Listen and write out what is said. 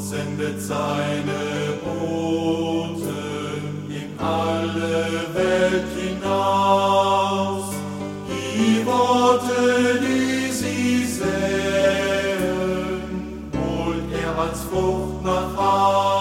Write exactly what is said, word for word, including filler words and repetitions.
sendet seine Boten in alle Welt hinaus, die Worte, die sie säen, holt er als Frucht nach Hause.